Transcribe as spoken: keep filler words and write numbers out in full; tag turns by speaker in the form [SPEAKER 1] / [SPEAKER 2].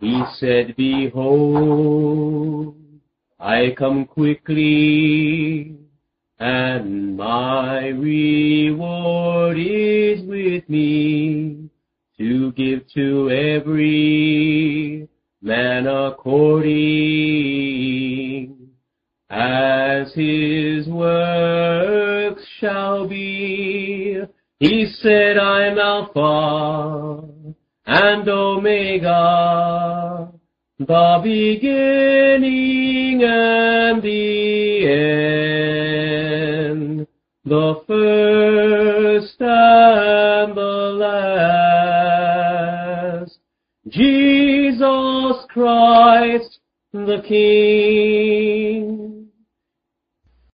[SPEAKER 1] He said, behold, I come quickly, and my reward is with me, to give to every man according as his works shall be. He said, I'm Alpha and Omega, the beginning and the end, the first and the last. Jesus Christ the King.